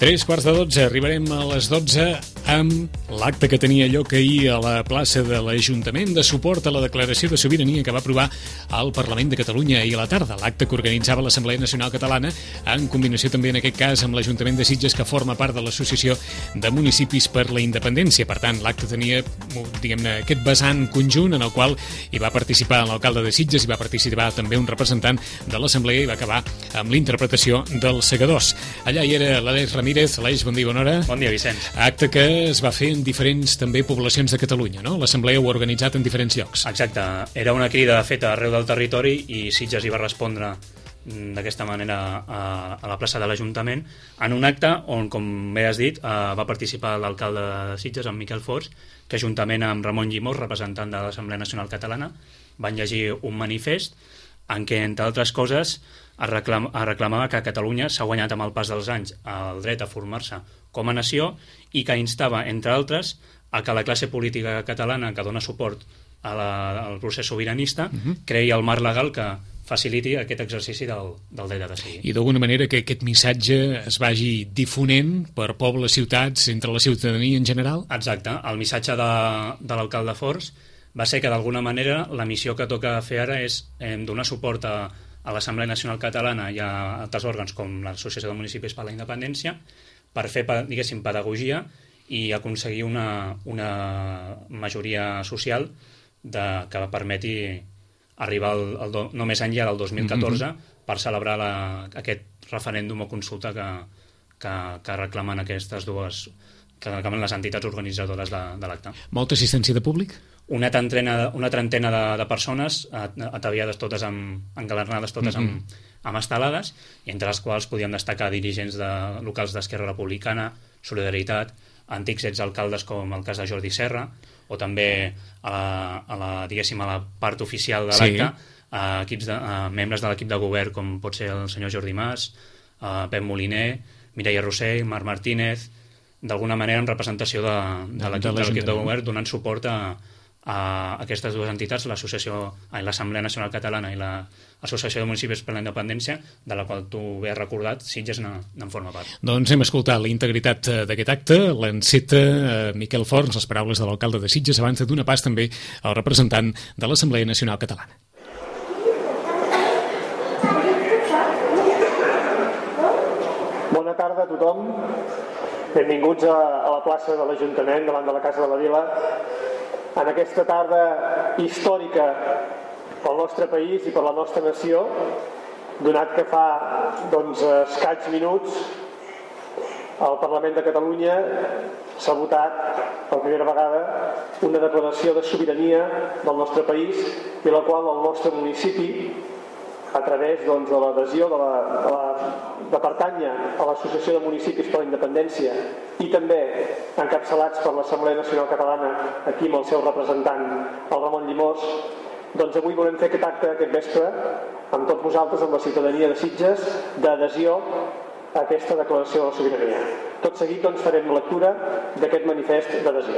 3:15, arribarem a les 12 amb l'acte que tenia lloc ahir a la plaça de l'Ajuntament de suport a la declaració de sobirania que va aprovar el Parlament de Catalunya ahir a la tarda. L'acte que organitzava l'Assemblea Nacional Catalana, en combinació també en aquest cas amb l'Ajuntament de Sitges, que forma part de l'Associació de Municipis per la Independència. Per tant, l'acte tenia, diguem-ne, aquest vessant conjunt en el qual hi va participar l'alcalde de Sitges, hi va participar també un representant de l'Assemblea i va acabar amb l'interpretació dels segadors. Allà hi era l'Aleix Ramírez. Aleix, bon dia, bona hora. Bon dia, Vicenç. Acte que es va fer en diferents també poblacions de Catalunya, no? L'Assemblea ho ha organitzat en diferents llocs. Exacte. Era una crida feta arreu del territori i Sitges hi va respondre d'aquesta manera a la plaça de l'Ajuntament en un acte on, com bé has dit, va participar l'alcalde de Sitges, en Miquel Forns, que juntament amb Ramon Llimós, representant de l'Assemblea Nacional Catalana, van llegir un manifest en què, entre altres coses, es reclamava que Catalunya s'ha guanyat amb el pas dels anys el dret a formar-se com a nació i que instava, entre altres, a que la classe política catalana que dona suport al procés sobiranista creï el marc legal que faciliti aquest exercici del dret a decidir. I d'alguna manera que aquest missatge es vagi difonent per pobles, ciutats, entre la ciutadania en general? Exacte. El missatge de l'alcalde Forns va ser que d'alguna manera la missió que toca fer ara és donar suport a l'Assemblea Nacional Catalana i a altres òrgans com l'Associació de Municipis per la Independència per fer, diguéssim, pedagogia i aconseguir una majoria social que permeti arribar no més enllà del 2014 per celebrar aquest referèndum o consulta que reclamen aquestes dues, que reclamen les entitats organitzadores de l'acte. Molta assistència de públic? Una trentena de persones ataviades totes engalanades totes amb estelades, i entre les quals podíem destacar dirigents locals d'Esquerra Republicana, Solidaritat, antics exalcaldes com el cas de Jordi Serra, o també a la part oficial de l'acte, membres de l'equip de govern com pot ser el senyor Jordi Mas, Pep Moliner, Mireia Rossell, Marc Martínez, d'alguna manera en representació de l'equip de govern, donant suport a aquestes dues entitats, l'Assemblea Nacional Catalana i l'Associació de Municipis per la Independència, de la qual tu bé has recordat, Sitges n'en forma part. Doncs hem escoltat la integritat d'aquest acte, l'enceta Miquel Forns, les paraules de l'alcalde de Sitges, abans de donar pas també al representant de l'Assemblea Nacional Catalana. Bona tarda a tothom. Benvinguts a la plaça de l'Ajuntament, davant de la Casa de la Vila, en aquesta tarda històrica pel nostre país i per la nostra nació, donat que fa escaig minuts al Parlament de Catalunya s'ha votat per primera vegada una declaració de sobirania del nostre país i la qual el nostre municipi, a través de l'adhesió de pertànyer a l'Associació de Municipis per la Independència i també encapçalats per l'Assemblea Nacional Catalana, aquí amb el seu representant, el Ramon Llimós, doncs avui volem fer aquest acte aquest vespre amb tots vosaltres, amb la ciutadania de Sitges, d'adhesió a aquesta declaració de la sobirania. Tot seguit farem lectura d'aquest manifest d'adhesió.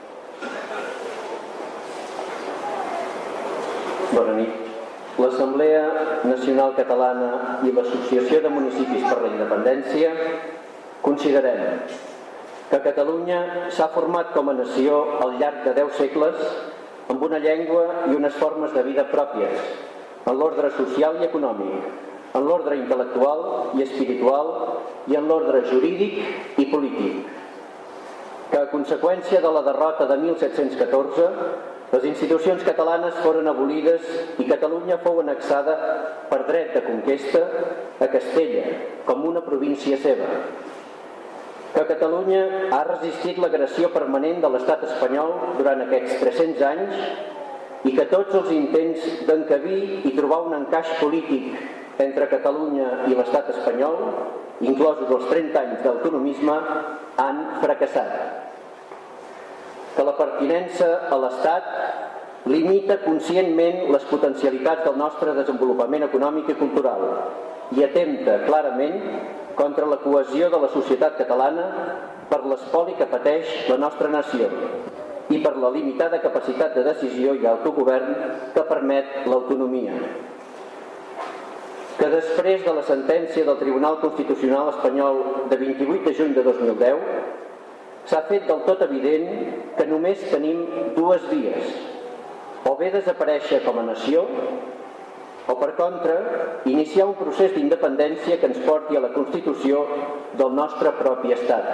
Bona nit. L'Assemblea Nacional Catalana i l'Associació de Municipis per la Independència considerem que Catalunya s'ha format com a nació al llarg de 10 segles amb una llengua i unes formes de vida pròpies, en l'ordre social i econòmic, en l'ordre intel·lectual i espiritual i en l'ordre jurídic i polític. Que a conseqüència de la derrota de 1714, les institucions catalanes foren abolides i Catalunya fou annexada per dret de conquesta a Castella, com una província seva. Que Catalunya ha resistit l'agressió permanent de l'estat espanyol durant aquests 300 anys i que tots els intents d'encabir i trobar un encaix polític entre Catalunya i l'estat espanyol, inclosos els 30 anys d'autonomisme, han fracassat. Que la pertinença a l'Estat limita conscientment les potencialitats del nostre desenvolupament econòmic i cultural i atempta clarament contra la cohesió de la societat catalana per l'espoli que pateix la nostra nació i per la limitada capacitat de decisió i autogovern que permet l'autonomia. que després de la sentència del Tribunal Constitucional espanyol de 28 de juny de 2010 s'ha fet del tot evident que només tenim dues vies: o bé desaparèixer com a nació o, per contra, iniciar un procés d'independència que ens porti a la constitució del nostre propi estat.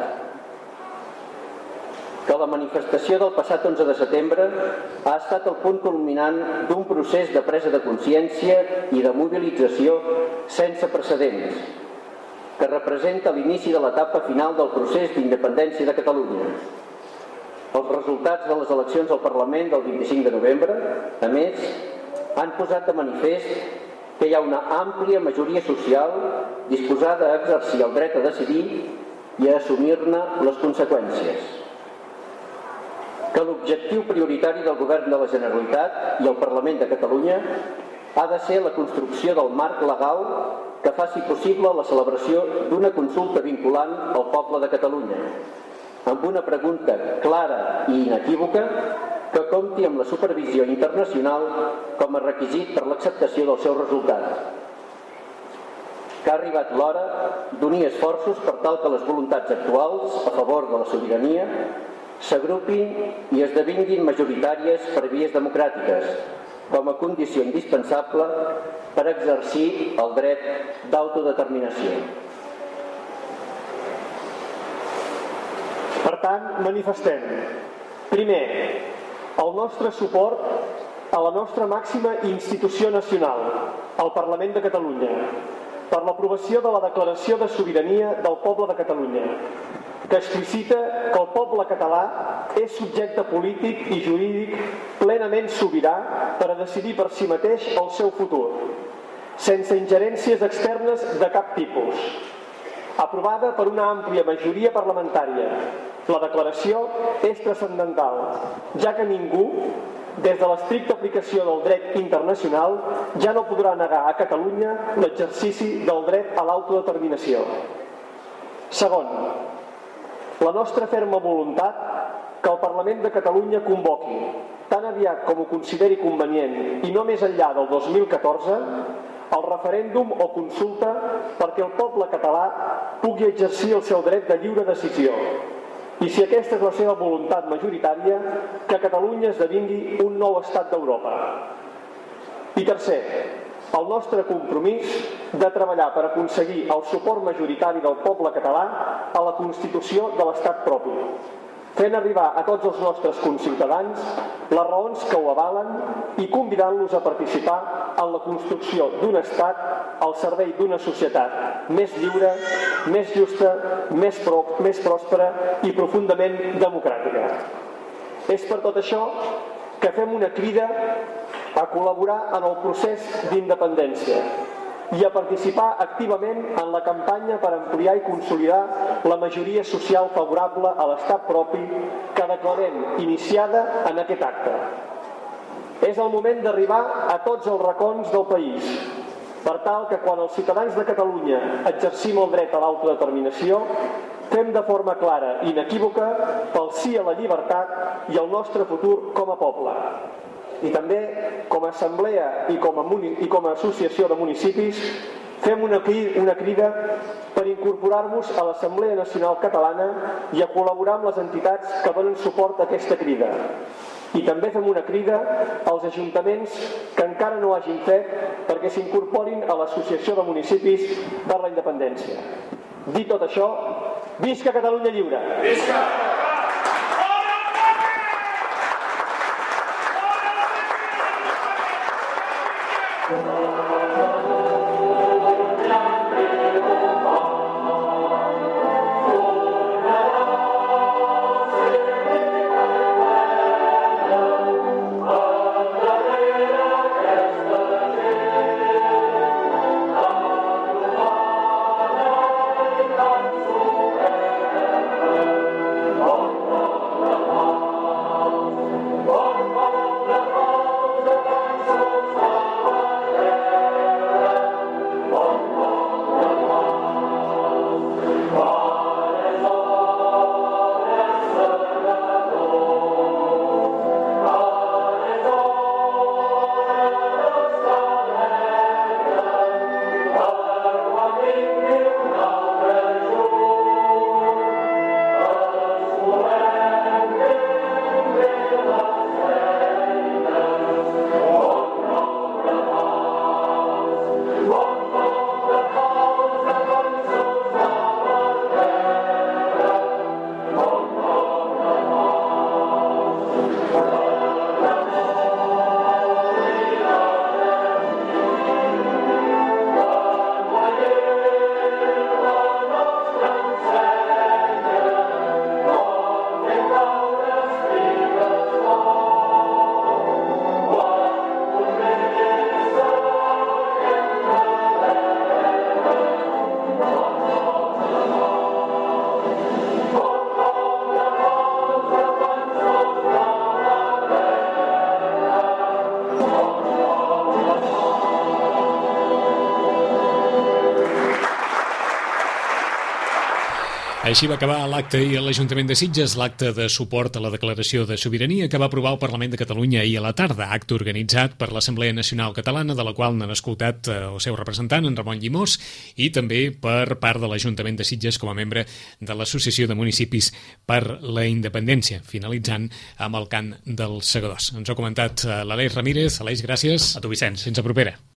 Que la manifestació del passat 11 de setembre ha estat el punt culminant d'un procés de presa de consciència i de mobilització sense precedents, que representa l'inici de l'etapa final del procés d'independència de Catalunya. Els resultats de les eleccions al Parlament del 25 de novembre, a més, han posat de manifest que hi ha una àmplia majoria social disposada a exercir el dret a decidir i a assumir-ne les conseqüències. Que l'objectiu prioritari del Govern de la Generalitat i el Parlament de Catalunya ha de ser la construcció del marc legal que faci possible la celebració d'una consulta vinculant al poble de Catalunya, amb una pregunta clara i inequívoca que compti amb la supervisió internacional com a requisit per l'acceptació del seu resultat. Que ha arribat l'hora d'unir esforços per tal que les voluntats actuals a favor de la sobirania s'agrupin i esdevinguin majoritàries per vies democràtiques, com a condició indispensable per exercir el dret d'autodeterminació. Per tant, manifestem, primer, el nostre suport a la nostra màxima institució nacional, el Parlament de Catalunya, per l'aprovació de la Declaració de Sobirania del Poble de Catalunya, que explicita que el poble català és subjecte polític i jurídic plenament sobirà per a decidir per si mateix el seu futur, sense ingerències externes de cap tipus. Aprovada per una àmplia majoria parlamentària, la declaració és transcendental, ja que ningú, des de l'estricta aplicació del dret internacional, ja no podrà negar a Catalunya l'exercici del dret a l'autodeterminació. Segon, la nostra ferma voluntat que el Parlament de Catalunya convoqui, tan aviat com ho consideri convenient i no més enllà del 2014, el referèndum o consulta perquè el poble català pugui exercir el seu dret de lliure decisió i, si aquesta és la seva voluntat majoritària, que Catalunya esdevingui un nou estat d'Europa. I tercer, el nostre compromís de treballar per aconseguir el suport majoritari del poble català a la constitució de l'estat propi, fent arribar a tots els nostres conciutadans les raons que ho avalen i convidant-los a participar en la construcció d'un estat al servei d'una societat més lliure, més justa, més pròspera i profundament democràtica. És per tot això que fem una crida a col·laborar en el procés d'independència i a participar activament en la campanya per ampliar i consolidar la majoria social favorable a l'estat propi que declarem iniciada en aquest acte. És el moment d'arribar a tots els racons del país, per tal que quan els ciutadans de Catalunya exercim el dret a l'autodeterminació, fem de forma clara i inequívoca pel sí a la llibertat i al nostre futur com a poble. I també, com a assemblea i com a associació de municipis, fem una crida per incorporar-nos a l'Assemblea Nacional Catalana i a col·laborar amb les entitats que donen suport a aquesta crida. I també fem una crida als ajuntaments que encara no hagin fet perquè s'incorporin a l'Associació de Municipis per la Independència. Dit tot això, visca Catalunya lliure! Visca! Així va acabar l'acte ahir a l'Ajuntament de Sitges, l'acte de suport a la declaració de sobirania que va aprovar el Parlament de Catalunya ahir a la tarda, acte organitzat per l'Assemblea Nacional Catalana, de la qual n'han escoltat el seu representant, en Ramon Llimós, i també per part de l'Ajuntament de Sitges com a membre de l'Associació de Municipis per la Independència, finalitzant amb el cant dels segadors. Ens ho ha comentat l'Aleix Ramírez. Aleix, gràcies. A tu, Vicenç. Fins a propera.